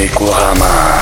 إيكوغاما.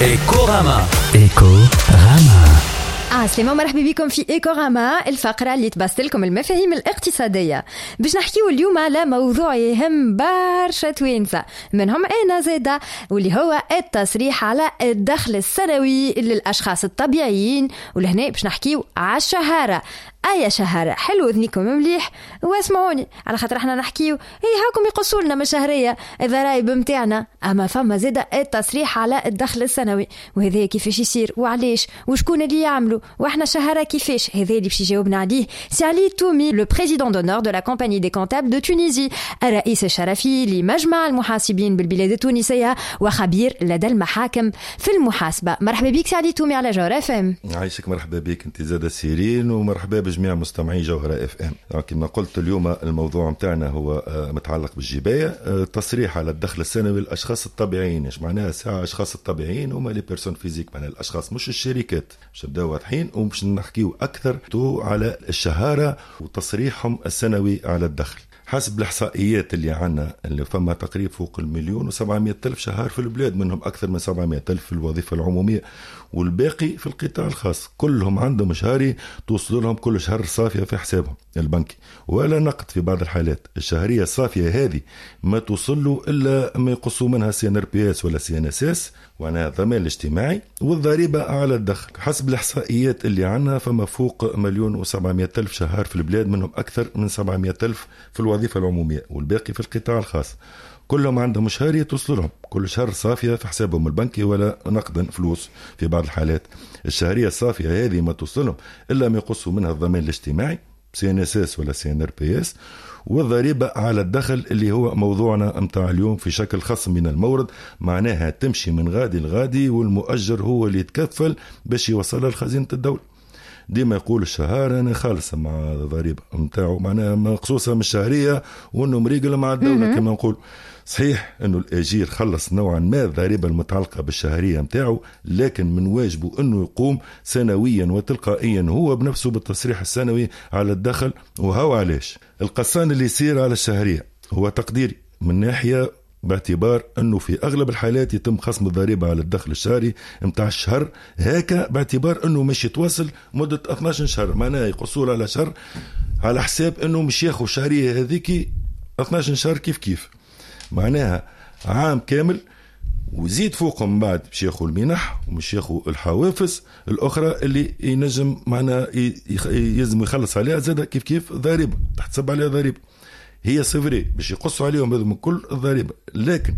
عسلامة مرحبا بكم في إيكوغاما، الفقرة اللي تبسطلكم المفاهيم الاقتصادية. باش نحكيو اليوم على موضوع يهم برشا توينسة، منهم أنا زادة، واللي هو التصريح على الدخل السنوي للأشخاص الطبيعيين. ولهنا باش نحكيو على الشهارة. أي شهارة حلو ذنيكم مليح واسمعوني، على خاطر احنا نحكيو هاكم يقصوا لنا من شهرية الضرايب متاعنا، اما فما زادة التصريح على الدخل السنوي، وهذا كيفاش يصير وعليش وشكون اللي يعملوا واحنا شهارة كيفاش. هذا اللي باش يجاوبنا عليه سي علي تومي، لو بريزيدون دونور دو لا كومباني دي كونتابل دو تونيزي، الرئيس الشرفي لمجمع المحاسبين بالبلاد التونسية وخبير لدى المحاكم في المحاسبة. مرحبا بك سي علي تومي على جوهر اف ام. عايشك، مرحبا بك انت زادة سيرين، ومرحبا بجميع مستمعي جوهر اف ام. كما قلت اليوم الموضوع متاعنا هو متعلق بالجباية، تصريح على الدخل السنوي للاشخاص الطبيعيين. ايش معناها ساعة اشخاص الطبيعيين؟ هما لي بيرسون فيزيك، معناها الاشخاص مش الشركات. باش نبداو واضحين ومش نحكيو اكثر على الشهارة وتصريحهم السنوي على الدخل. حسب الإحصائيات اللي عنا، اللي فما تقريبا فوق 1,700,000 شهر في البلاد، منهم أكثر من 700,000 في الوظيفة العمومية والباقي في القطاع الخاص. كلهم عندهم مشاري توصل لهم كل شهر صافية في حسابهم البنكي ولا نقد. في بعض الحالات الشهرية الصافية هذه ما توصل له إلا ما يقصوا منها CNRPS ولا CNSS، وانا الضمان الاجتماعي والضريبة على الدخل. حسب الإحصائيات اللي عنا فما فوق 1,700,000 شهر في البلاد، منهم أكثر من 700,000 في الوظيفة العمومية والباقي في القطاع الخاص. كلهم عندهم مشاري توصل لهم كل شهر صافية في حسابهم البنكي ولا نقدا فلوس. في بعض الحالات الشهرية الصافية هذه ما توصلهم إلا ما يقصوا منها الضمان الاجتماعي CNSS ولا CNRPS والضريبة على الدخل، اللي هو موضوعنا متاع اليوم، في شكل خصم من المورد. معناها تمشي من غادي لغادي، والمؤجر هو اللي يتكفل باش يوصلها لخزينة الدولة. ديما يقول الشهر أنا خالصة مع الضريبة متاعه، معناها مقصوصة من الشهرية وأنه مريقل مع الدولة. كما نقول صحيح أنه الأجير خلص نوعا ما الضريبة المتعلقة بالشهرية متاعه، لكن من واجبه أنه يقوم سنويا وتلقائيا هو بنفسه بالتصريح السنوي على الدخل. وهو علاش القصان اللي يصير على الشهرية هو تقديري من ناحية، باعتبار أنه في أغلب الحالات يتم خصم الضريبة على الدخل الشهري متاع الشهر هكا، باعتبار أنه مش يتواصل مدة 12 شهر. معناها يقصور على شهر على حساب أنه مش ياخو شهرية هذيك 12 شهر كيف كيف، معناها عام كامل. وزيد فوقهم بعد باش ياخو المنح ومش ياخو الحوافز الأخرى اللي ينجم معناها يلزم يخلص عليها زادة كيف كيف ضريبة، تحتسب عليها ضريبة. هي صفري باش يقصوا عليهم هذا من كل الضريبة، لكن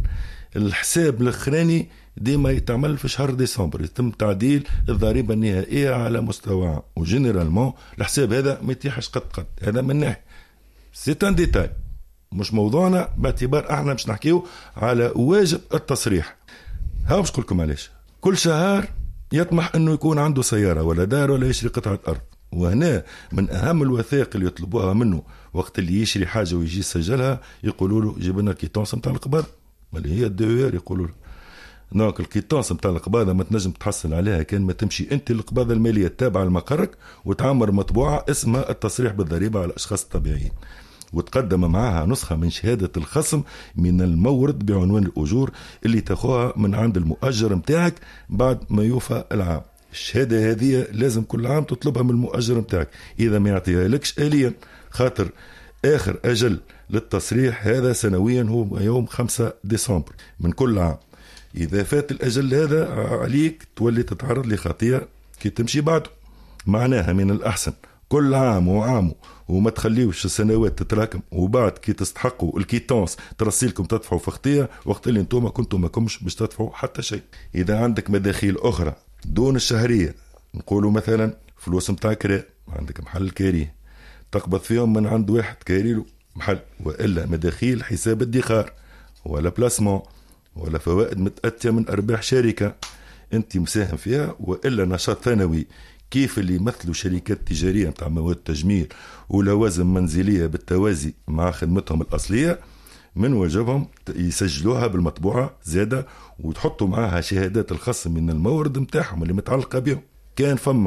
الحساب الاخراني ديما يتعمل في شهر ديسمبر، يتم تعديل الضريبة النهائية على مستوى. وجنرالمون الحساب هذا ما يتيحش قد هذا من ناحية سيتان ديتاي، مش موضوعنا، باعتبار احنا مش نحكيو على واجب التصريح. ها مش قلكم علاش كل شهر يطمح انه يكون عنده سيارة ولا دار ولا يشري قطعة ارض. وهنا من اهم الوثائق اللي يطلبوها منه وقت اللي يشري حاجة ويجي يسجلها، يقولوا له جيب لنا الكيتونس نتاع القباضة، اللي هي الدوير يقولوا له. دونك الكيتونس نتاع القباضة ما تنجم تحصل عليها كان ما تمشي انت القباضة المالية التابعة لمقرك وتعمر مطبوعة اسمها التصريح بالضريبة على الاشخاص الطبيعيين، وتقدم معها نسخة من شهادة الخصم من المورد بعنوان الأجور اللي تاخوها من عند المؤجر متاعك بعد ما يوفى العام. الشهادة هذه لازم كل عام تطلبها من المؤجر متاعك، إذا ما يعطيها لكش آليا، خاطر آخر أجل للتصريح هذا سنويا هو يوم 5 ديسمبر من كل عام. إذا فات الأجل هذا عليك تولي تتعرض لخطيئة كي تمشي بعده. معناها من الأحسن كل عام وعامه وما تخليوش السنوات تتراكم، وبعد كي تستحقوا الكيتونس ترسيلكم تدفعوا في خطية وقت اللي انتم كنتم ما كمش باش تدفعوا حتى شيء. إذا عندك مداخيل أخرى دون الشهرية، نقولوا مثلا فلوس متاع كراء، عندك محل كاري تقبض فيهم من عند واحد كاري له محل، وإلا مداخيل حساب الادخار ولا بلاسمون ولا فوائد متأتية من أرباح شركة أنت مساهم فيها، وإلا نشاط ثانوي كيف اللي يمثلوا شركات تجارية متاع مواد تجميل ولوازم منزلية بالتوازي مع خدمتهم الأصلية، من واجبهم يسجلوها بالمطبوعة زادة وتحطوا معها شهادات الخصم من المورد متاعهم اللي متعلقة بهم. كان فما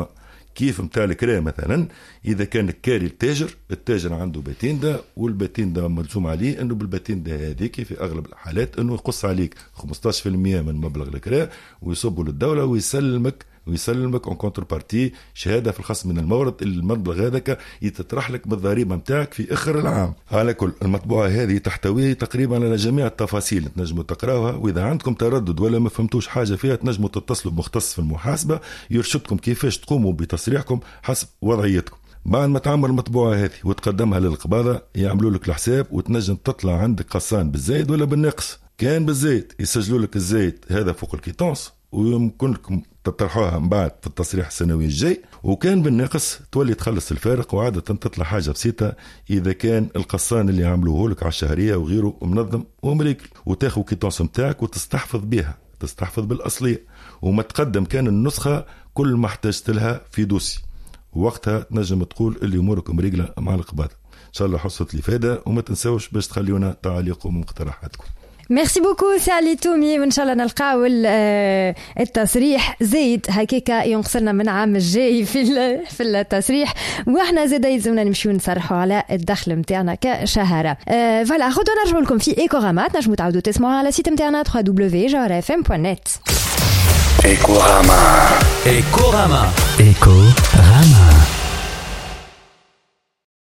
كيف متاع الكرا مثلا اذا كان كاري التاجر عنده باتيندا والباتيندا ملزوم عليه انه بالباتيندا هذيك في اغلب الحالات انه يقص عليك 15% من مبلغ الكرا ويصبه للدوله ويسلمك اون كونتر بارتي شهاده في الخصم من المبلغ هذاك يتطرح لك بالضريبه نتاعك في اخر العام. على كل المطبوعه هذه تحتوي تقريبا على جميع التفاصيل تنجموا تقراوها، واذا عندكم تردد ولا ما فهمتوش حاجه فيها تنجموا تتصلوا بمختص في المحاسبه يرشدكم كيفاش تقوموا بتصريحكم حسب وضعيتكم. بعد ما تعمل المطبوعه هذه وتقدمها للقباضه يعملوا لك الحساب وتنجم تطلع عندك قصان بالزايد ولا بالنقص. كان بالزايد يسجلوا لك الزايد هذا فوق الكيتونس ويمكن لكم تطرحوها من بعد في التصريح السنوي الجاي، وكان بالناقص تولي تخلص الفارق وعادة تطلع حاجة بسيطة إذا كان القصان اللي عملوه لك على الشهرية وغيره منظم ومريكل، وتاخذ كيتونس متاعك وتستحفظ بها، تستحفظ بالأصلية وما تقدم كان النسخة كل ما احتجت لها في دوسي، ووقتها تنجم تقول اللي أموركم رجلة مع القباضة. إن شاء الله حصلت الإفادة وما تنسوش باش تخليونا تعليقكم ومقترحاتكم. ميرسي بوكو سالي تومي، وان شاء الله نلقاو التصريح زايد هكاكا ينقصنا من عام الجاي في التصريح، واحنا زاده يلزمنا نمشيو نصرحوا على الدخل نتاعنا كشهره. فوالا خذوا نرجعوا لكم في ايكوغاما، تنجموا تعاودوا تسمعوا على السيت نتاعنا www.jawrfm.net. ايكوغاما